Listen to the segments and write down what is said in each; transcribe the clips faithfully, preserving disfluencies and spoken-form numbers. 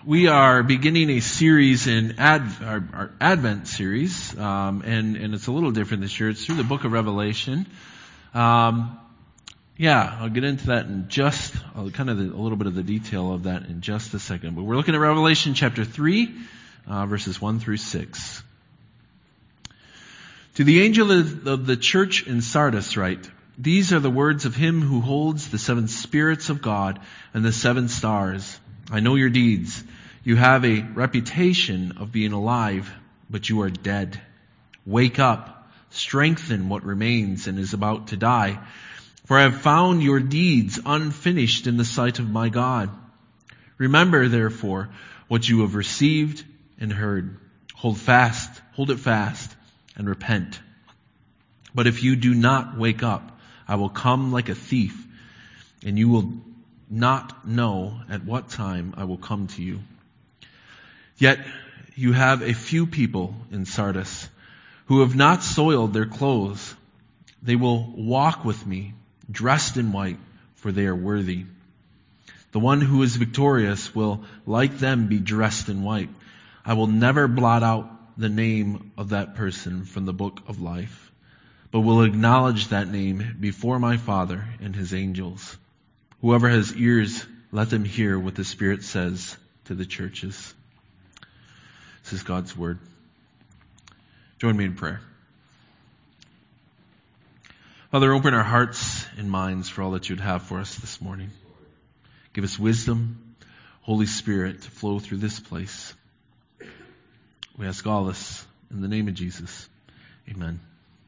We are beginning a series in Ad, our, our Advent series, um, and, and it's a little different this year. It's through the book of Revelation. Um, yeah, I'll get into that in just, I'll kind of the, a little bit of the detail of that in just a second. But we're looking at Revelation chapter three, uh, verses one through six. To the angel of, of the church in Sardis write, these are the words of him who holds the seven spirits of God and the seven stars. I know your deeds. You have a reputation of being alive, but you are dead. Wake up, strengthen what remains and is about to die. For I have found your deeds unfinished in the sight of my God. Remember, therefore, what you have received and heard. Hold fast, hold it fast, and repent. But if you do not wake up, I will come like a thief, and you will not know at what time I will come to you. Yet you have a few people in Sardis who have not soiled their clothes. They will walk with me, dressed in white, for they are worthy. The one who is victorious will, like them, be dressed in white. I will never blot out the name of that person from the book of life, but will acknowledge that name before my Father and his angels. Whoever has ears, let them hear what the Spirit says to the churches. This is God's word. Join me in prayer. Father, open our hearts and minds for all that you'd have for us this morning. Give us wisdom, Holy Spirit, to flow through this place. We ask all this in the name of Jesus. Amen.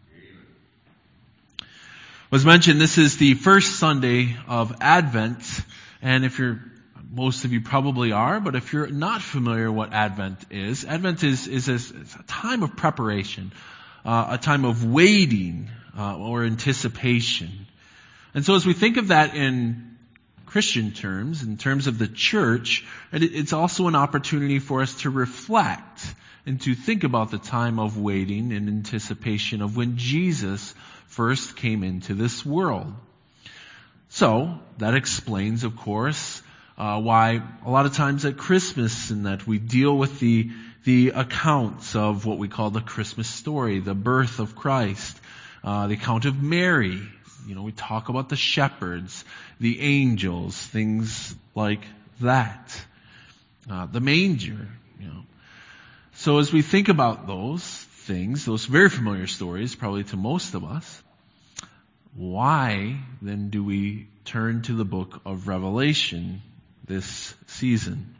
As mentioned, this is the first Sunday of Advent, and if you're, most of you probably are, but if you're not familiar what Advent is, Advent is, is a, it's a time of preparation, uh, a time of waiting, uh, or anticipation. And so as we think of that in Christian terms, in terms of the church, it's also an opportunity for us to reflect and to think about the time of waiting and anticipation of when Jesus first came into this world. So, that explains, of course, uh, why a lot of times at Christmas and that we deal with the, the accounts of what we call the Christmas story, the birth of Christ, uh, the account of Mary. You know, we talk about the shepherds, the angels, things like that. Uh, the manger, you know. So as we think about those things, those very familiar stories, probably to most of us, why then do we turn to the book of Revelation this season?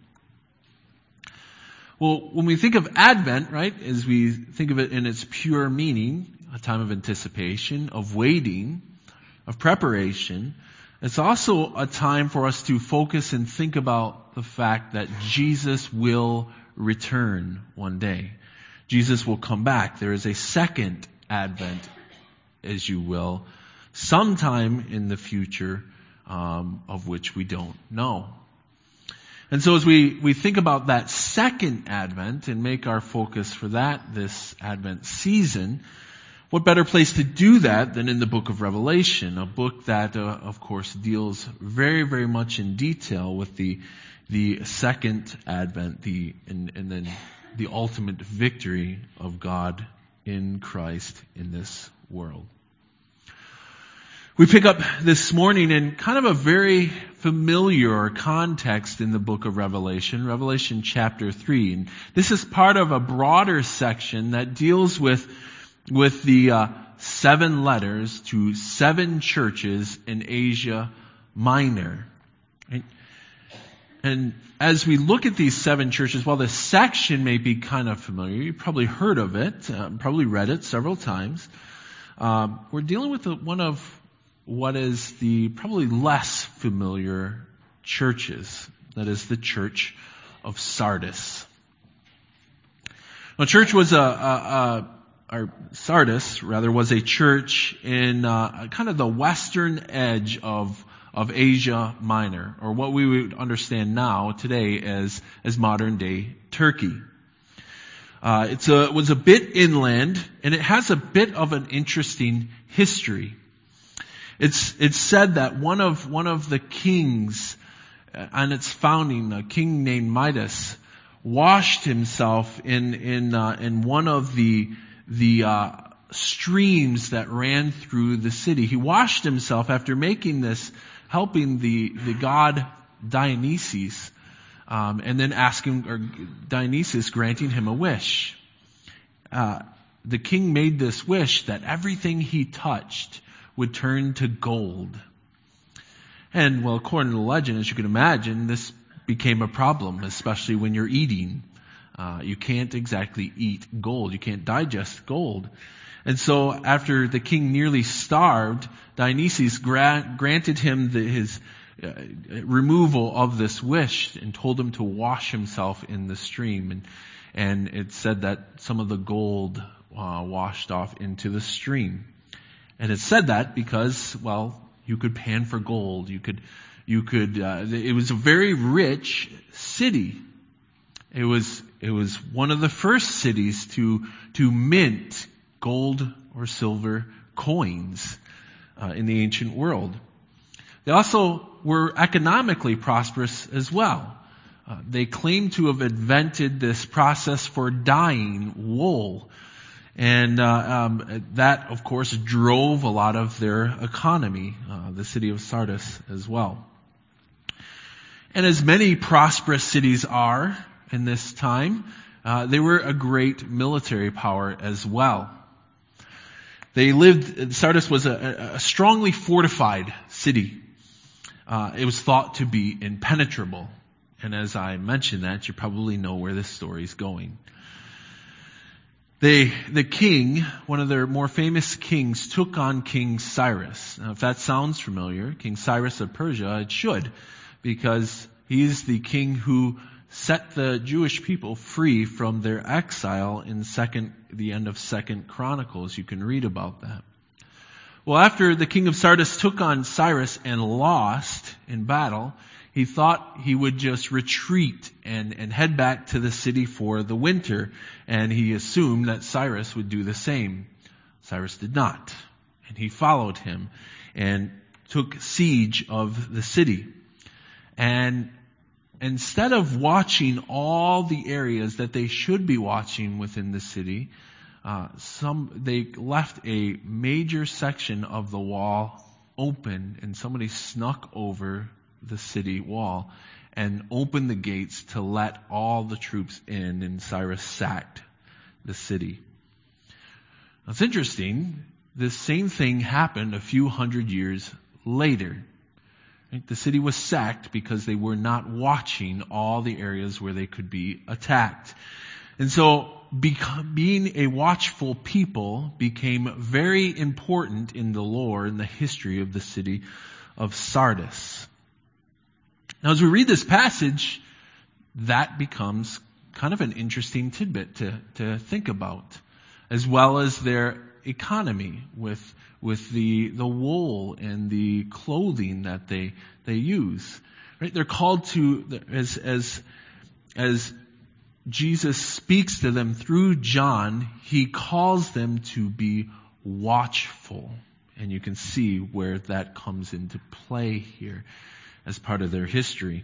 Well, when we think of Advent, right, as we think of it in its pure meaning, a time of anticipation, of waiting, of preparation, it's also a time for us to focus and think about the fact that Jesus will return one day. Jesus will come back. There is a second Advent, as you will, sometime in the future, um, of which we don't know. And so as we, we think about that second Advent and make our focus for that this Advent season, what better place to do that than in the book of Revelation, a book that, uh, of course, deals very, very much in detail with the the second Advent, the and, and then the ultimate victory of God in Christ in this world. We pick up this morning in kind of a very familiar context in the book of Revelation, Revelation chapter three. And this is part of a broader section that deals with, with the uh, seven letters to seven churches in Asia Minor. Right? And as we look at these seven churches, while this section may be kind of familiar, you've probably heard of it, uh, probably read it several times, um, we're dealing with one of what is the probably less familiar churches. That is the church of Sardis. Now, church was a, a, a or Sardis rather was a church in uh, kind of the western edge of of Asia Minor, or what we would understand now today as as modern day Turkey. Uh, it's a it was a bit inland, and it has a bit of an interesting history. It's it's said that one of one of the kings on its founding, a king named Midas washed himself in in uh, in one of the the uh, streams that ran through the city. He washed himself after making this, helping the the god Dionysus, um, and then asking, or Dionysus granting him a wish. Uh, the king made this wish that everything he touched would turn to gold. And, well, according to the legend, as you can imagine, this became a problem, especially when you're eating. Uh, you can't exactly eat gold. You can't digest gold. And so after the king nearly starved, Dionysus gra- granted him the, his uh, removal of this wish and told him to wash himself in the stream. And, and it said that some of the gold uh, washed off into the stream. And it said that because, well, you could pan for gold. You could, you could, uh, it was a very rich city. It was, it was one of the first cities to, to mint gold or silver coins, uh, in the ancient world. They also were economically prosperous as well. Uh, they claim to have invented this process for dyeing wool. And uh, um, that, of course, drove a lot of their economy, uh, the city of Sardis as well. And as many prosperous cities are in this time, uh, they were a great military power as well. They lived, Sardis was a, a strongly fortified city. Uh, it was thought to be impenetrable. And as I mentioned that, you probably know where this story is going. They, the king, one of their more famous kings, took on King Cyrus. Now, if that sounds familiar, King Cyrus of Persia, it should, because he is the king who set the Jewish people free from their exile in second, the end of Second Chronicles. You can read about that. Well, after the king of Sardis took on Cyrus and lost in battle, he thought he would just retreat and, and head back to the city for the winter. And he assumed that Cyrus would do the same. Cyrus did not. And he followed him and took siege of the city. And instead of watching all the areas that they should be watching within the city, uh, some they left a major section of the wall open, and somebody snuck over the city wall and opened the gates to let all the troops in, and Cyrus sacked the city. Now, it's interesting, this same thing happened a few hundred years later. Right? The city was sacked because they were not watching all the areas where they could be attacked. And so beca- being a watchful people became very important in the lore and the history of the city of Sardis. Now, as we read this passage, that becomes kind of an interesting tidbit to, to think about, as well as their economy with with the the wool and the clothing that they they use. Right? They're called to, as as as Jesus speaks to them through John, he calls them to be watchful, and you can see where that comes into play here as part of their history.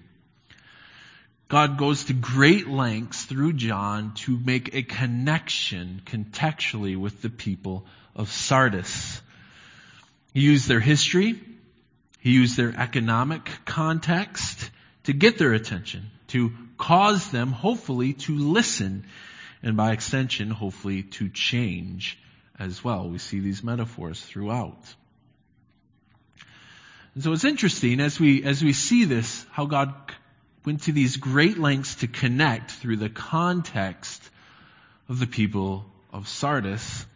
God goes to great lengths through John to make a connection contextually with the people of Sardis. He used their history, he used their economic context to get their attention, to cause them, hopefully, to listen, and by extension, hopefully, to change as well. We see these metaphors throughout. And so it's interesting as we as we see this, how God went to these great lengths to connect through the context of the people of Sardis.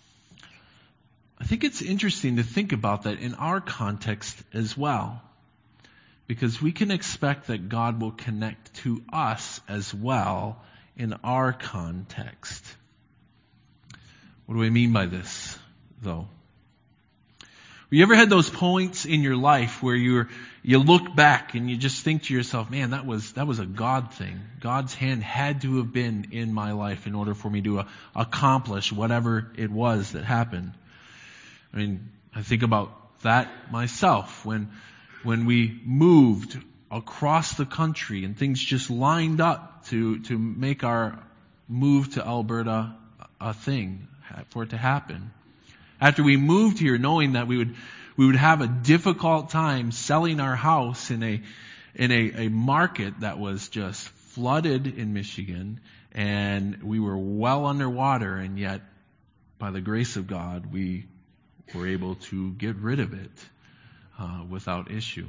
I think it's interesting to think about that in our context as well, because we can expect that God will connect to us as well in our context. What do I mean by this, though? Have you ever had those points in your life where you're, you look back and you just think to yourself, man, that was, that was a God thing. God's hand had to have been in my life in order for me to uh, accomplish whatever it was that happened. I mean, I think about that myself when, when we moved across the country, and things just lined up to, to make our move to Alberta a thing, for it to happen. After we moved here, knowing that we would we would have a difficult time selling our house in a in a, a market that was just flooded in Michigan, and we were well underwater, and yet by the grace of God we were able to get rid of it uh, without issue.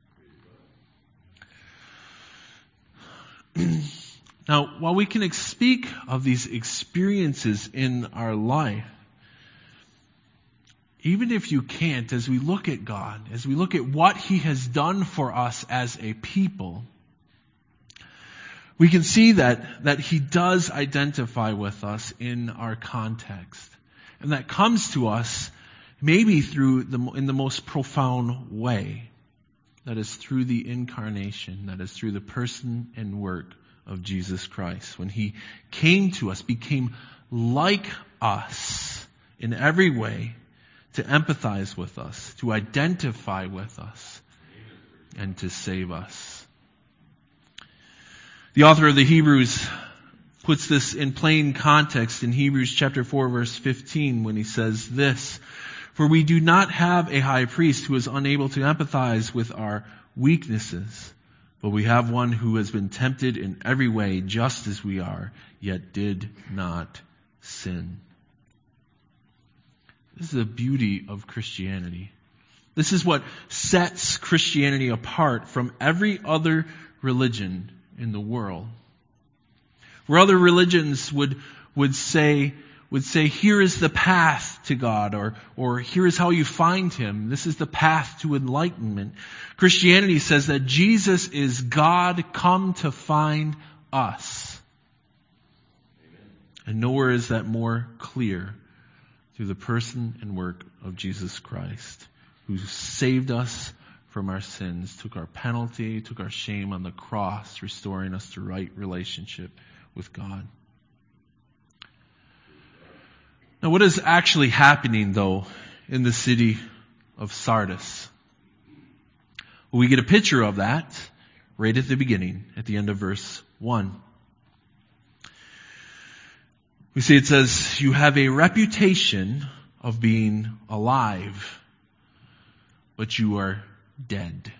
Now, while we can speak of these experiences in our life, even if you can't, as we look at God, as we look at what He has done for us as a people, we can see that, that He does identify with us in our context. And that comes to us maybe through the, in the most profound way. That is through the incarnation. That is through the person and work of Jesus Christ. When He came to us, became like us in every way, to empathize with us, to identify with us, and to save us. The author of the Hebrews puts this in plain context in Hebrews chapter four, verse fifteen, when he says this: "For we do not have a high priest who is unable to empathize with our weaknesses, but we have one who has been tempted in every way just as we are, yet did not sin." This is the beauty of Christianity. This is what sets Christianity apart from every other religion in the world. Where other religions would would say would say, here is the path to God, or or here is how you find Him. This is the path to enlightenment. Christianity says that Jesus is God come to find us. Amen. And nowhere is that more clear through the person and work of Jesus Christ, who saved us from our sins, took our penalty, took our shame on the cross, restoring us to right relationship with God. Now, what is actually happening, though, in the city of Sardis? Well, we get a picture of that right at the beginning, at the end of verse one. We see it says, "You have a reputation of being alive, but you are dead."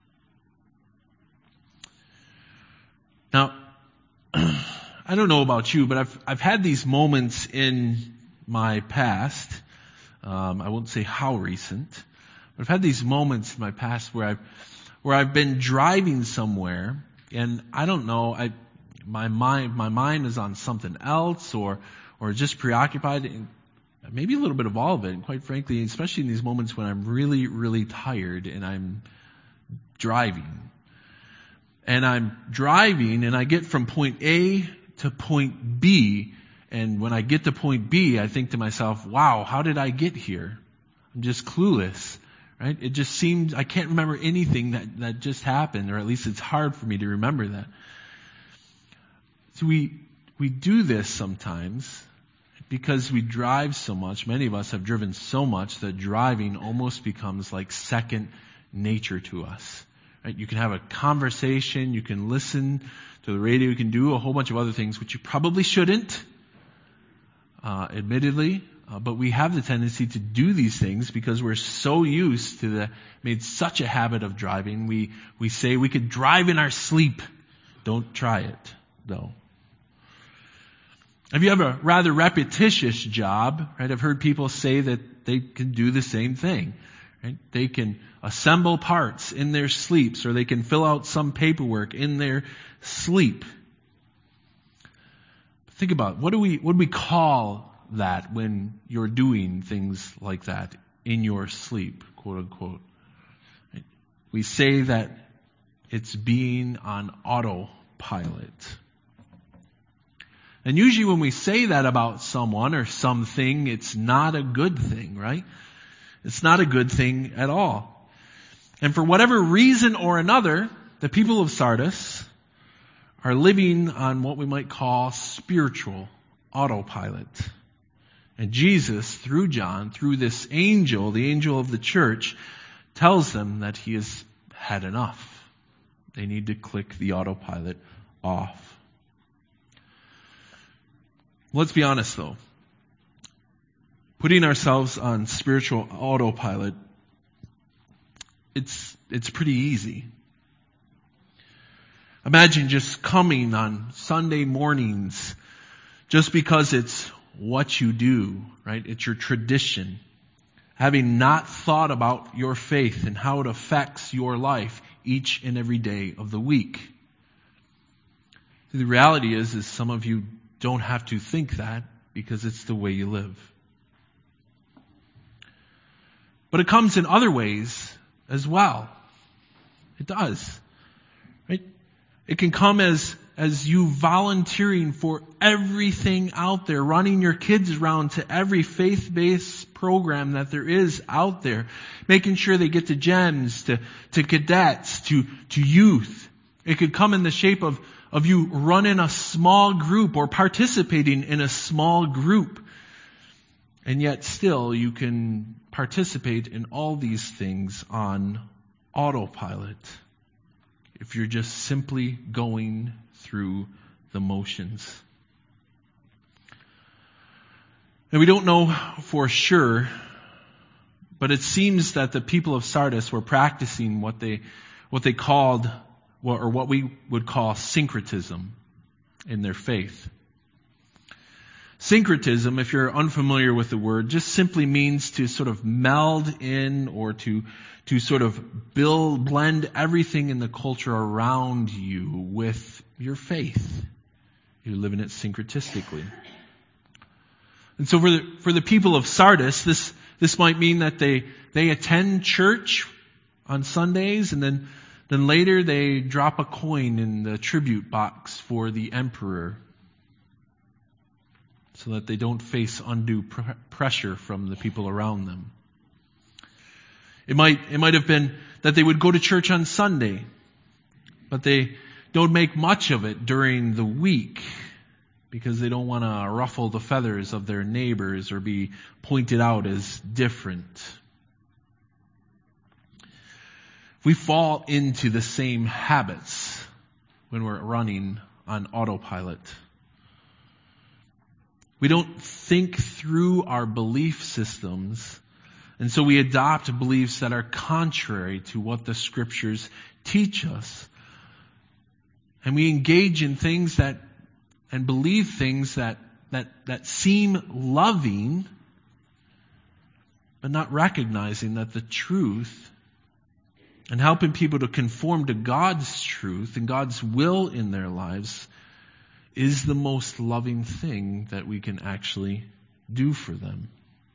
Now, I don't know about you, but I've I've had these moments in my past. Um, I won't say how recent, but I've had these moments in my past where I've where I've been driving somewhere, and I don't know, I my mind my mind is on something else, or or just preoccupied, and maybe a little bit of all of it. And quite frankly, especially in these moments when I'm really really tired and I'm driving, and I'm driving, and I get from point A to point B. And when I get to point B, I think to myself, wow, how did I get here? I'm just clueless, right? It just seems, I can't remember anything that, that just happened, or at least it's hard for me to remember that. So we, we do this sometimes because we drive so much. Many of us have driven so much that driving almost becomes like second nature to us, right? You can have a conversation, you can listen to the radio, you can do a whole bunch of other things, which you probably shouldn't. Uh, admittedly, uh, but we have the tendency to do these things because we're so used to the, made such a habit of driving. We, we say we could drive in our sleep. Don't try it, though. If you have a rather repetitious job, right? I've heard people say that they can do the same thing, right? They can assemble parts in their sleeps, or they can fill out some paperwork in their sleep. Think about, what do we what do we call that when you're doing things like that in your sleep, quote unquote? We say that it's being on autopilot. And usually when we say that about someone or something, it's not a good thing, right? It's not a good thing at all. And for whatever reason or another, the people of Sardis are living on what we might call spiritual autopilot. And Jesus, through John, through this angel, the angel of the church, tells them that he has had enough. They need to click the autopilot off. Let's be honest though. Putting ourselves on spiritual autopilot, it's, it's pretty easy. Imagine just coming on Sunday mornings just because it's what you do, right? It's your tradition. Having not thought about your faith and how it affects your life each and every day of the week. The reality is, is some of you don't have to think that because it's the way you live. But it comes in other ways as well. It does. Right? It can come as, as you volunteering for everything out there, running your kids around to every faith-based program that there is out there, making sure they get to GEMS, to, to cadets, to, to youth. It could come in the shape of, of you running a small group or participating in a small group. And yet still you can participate in all these things on autopilot if you're just simply going through the motions. And we don't know for sure, but it seems that the people of Sardis were practicing what they what they called, or what we would call syncretism in their faith. Syncretism, if you're unfamiliar with the word, just simply means to sort of meld in or to to sort of build, blend everything in the culture around you with your faith. You're living it syncretistically. And so for the, for the people of Sardis, this, this might mean that they, they attend church on Sundays and then, then later they drop a coin in the tribute box for the emperor so that they don't face undue pr- pressure from the people around them. It might, it might have been that they would go to church on Sunday, but they don't make much of it during the week because they don't want to ruffle the feathers of their neighbors or be pointed out as different. We fall into the same habits when we're running on autopilot. We don't think through our belief systems, and so we adopt beliefs that are contrary to what the Scriptures teach us. And we engage in things that, and believe things that, that, that seem loving, but not recognizing that the truth and helping people to conform to God's truth and God's will in their lives is the most loving thing that we can actually do for them.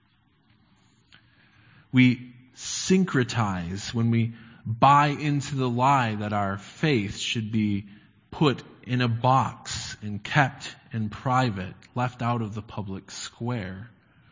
We syncretize when we buy into the lie that our faith should be put in a box and kept in private, left out of the public square.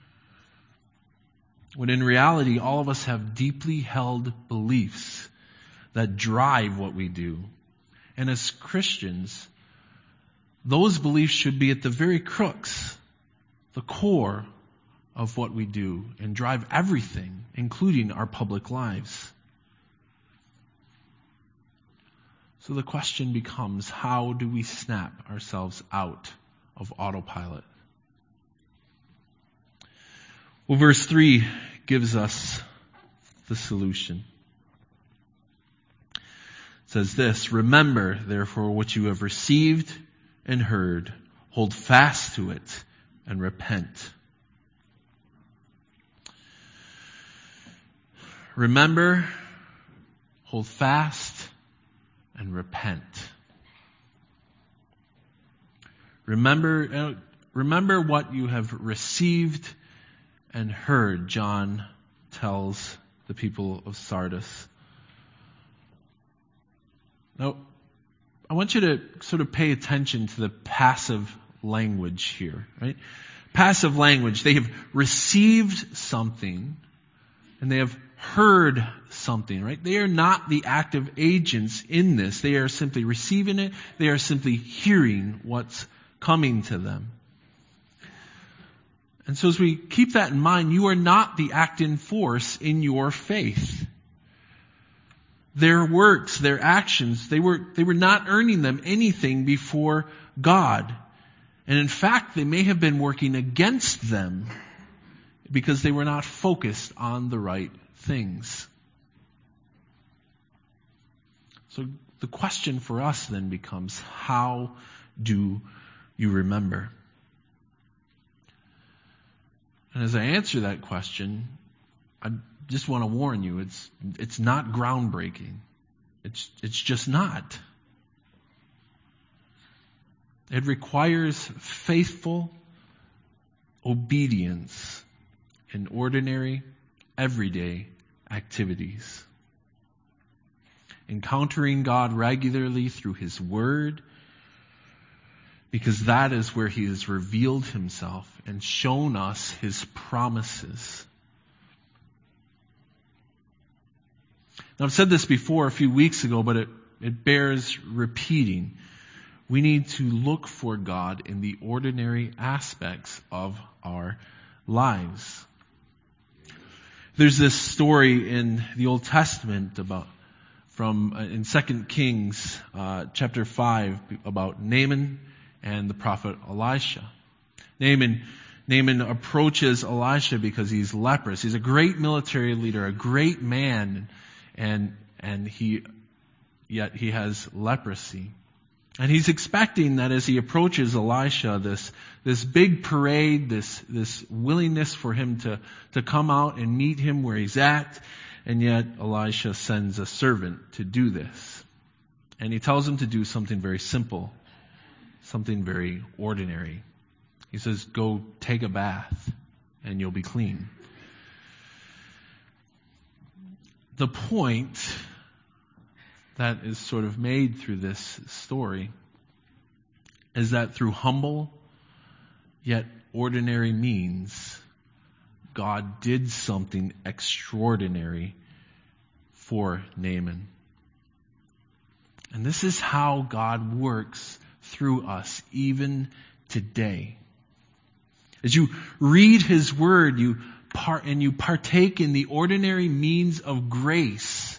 When in reality, all of us have deeply held beliefs that drive what we do. And as Christians, those beliefs should be at the very crux, the core of what we do, and drive everything, including our public lives. So the question becomes, how do we snap ourselves out of autopilot? Well, verse three gives us the solution. It says this, "Remember, therefore, what you have received and heard. Hold fast to it and repent." Remember, hold fast, and repent. Remember, uh, remember what you have received and heard, John tells the people of Sardis. Now, I want you to sort of pay attention to the passive language here, right? Passive language. They have received something and they have heard something, right? They are not the active agents in this. They are simply receiving it. They are simply hearing what's coming to them. And so as we keep that in mind, you are not the acting force in your faith. their works, their actions, they were, they were not earning them anything before God. And in fact, they may have been working against them because they were not focused on the right things. So the question for us then becomes, how do you remember? And as I answer that question, I just want to warn you, it's it's not groundbreaking. It's it's just not. It requires faithful obedience in ordinary, everyday activities. Encountering God regularly through His Word, because that is where He has revealed Himself and shown us His promises. Now, I've said this before a few weeks ago, but it, it bears repeating. We need to look for God in the ordinary aspects of our lives. There's this story in the Old Testament about from uh, in Second Kings uh, chapter five about Naaman and the prophet Elisha. Naaman, Naaman approaches Elisha because he's leprous. He's a great military leader, a great man, and and he yet he has leprosy. And he's expecting that as he approaches Elisha, this this big parade, this this willingness for him to to come out and meet him where he's at. And yet Elisha sends a servant to do this. And he tells him to do something very simple, something very ordinary. He says, go take a bath and you'll be clean. The point that is sort of made through this story is that through humble yet ordinary means, God did something extraordinary for Naaman. And this is how God works through us even today. As you read His Word, you part and you partake in the ordinary means of grace.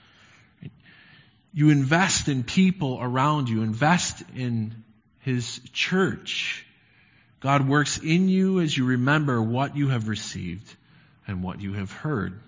You invest in people around you, invest in His church. God works in you as you remember what you have received and what you have heard.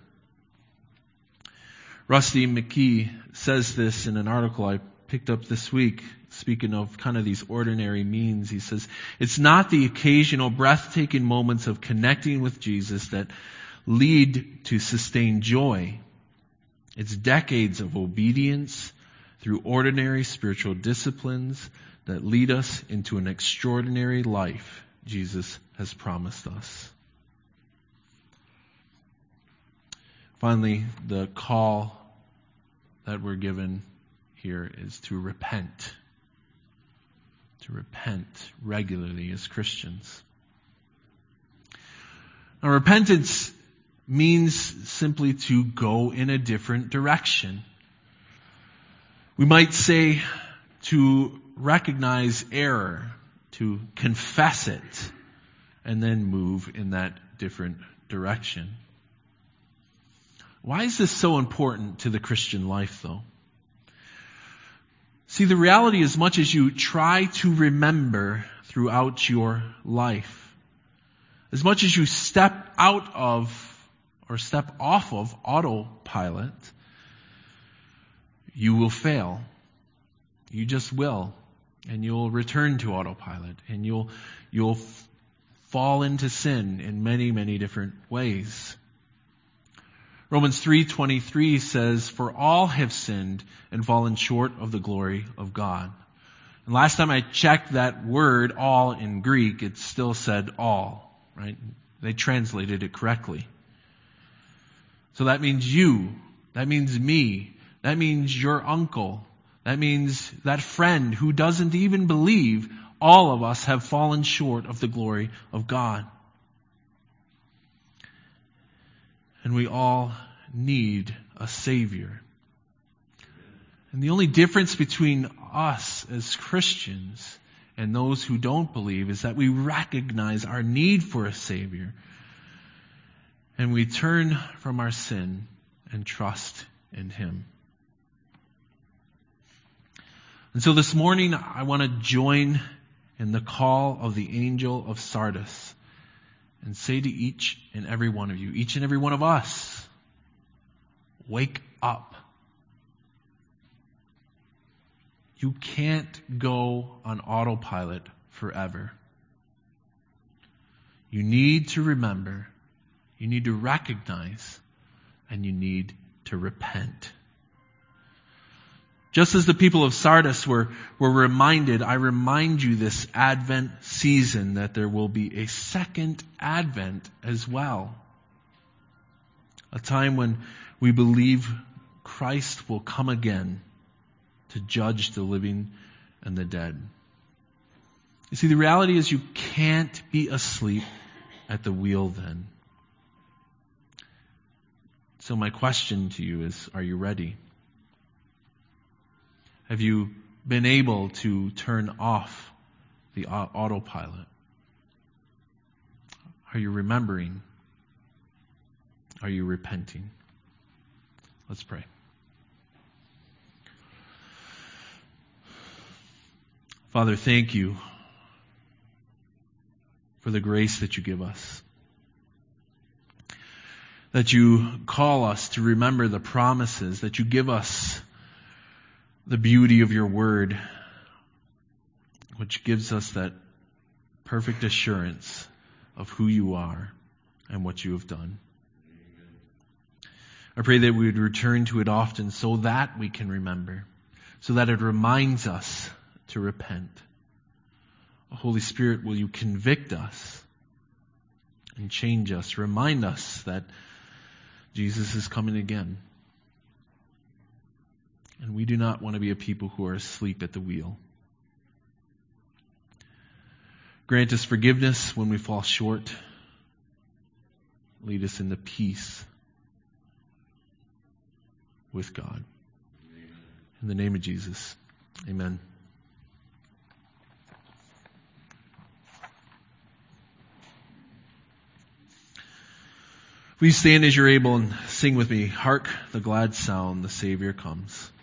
Rusty McKee says this in an article I picked up this week, speaking of kind of these ordinary means. He says, it's not the occasional breathtaking moments of connecting with Jesus that lead to sustained joy. It's decades of obedience through ordinary spiritual disciplines that lead us into an extraordinary life Jesus has promised us. Finally, the call that we're given here is to repent. To repent regularly as Christians. Now, repentance means simply to go in a different direction. We might say to recognize error, to confess it, and then move in that different direction. Why is this so important to the Christian life, though? See, the reality, as much as you try to remember throughout your life, as much as you step out of or step off of autopilot, you will fail. You just will. And you'll return to autopilot. And you'll you'll f- fall into sin in many, many different ways. Romans three twenty-three says, for all have sinned and fallen short of the glory of God. And last time I checked that word, all, in Greek, it still said all, right? They translated it correctly. So that means you. That means me. That means your uncle. That means that friend who doesn't even believe. All of us have fallen short of the glory of God. And we all need a Savior. And the only difference between us as Christians and those who don't believe is that we recognize our need for a Savior. And we turn from our sin and trust in Him. And so this morning, I want to join in the call of the angel of Sardis and say to each and every one of you, each and every one of us, wake up. You can't go on autopilot forever. You need to remember, you need to recognize, and you need to repent. Just as the people of Sardis were, were reminded, I remind you this Advent season that there will be a second Advent as well. A time when we believe Christ will come again to judge the living and the dead. You see, the reality is you can't be asleep at the wheel then. So my question to you is, are you ready? Have you been able to turn off the autopilot? Are you remembering? Are you repenting? Let's pray. Father, thank you for the grace that you give us. That you call us to remember the promises, that you give us the beauty of your word, which gives us that perfect assurance of who you are and what you have done. I pray that we would return to it often so that we can remember, so that it reminds us to repent. Holy Spirit, will you convict us and change us, remind us that Jesus is coming again. And we do not want to be a people who are asleep at the wheel. Grant us forgiveness when we fall short. Lead us into peace with God. In the name of Jesus, amen. Please stand as you're able and sing with me. Hark the glad sound, the Savior comes.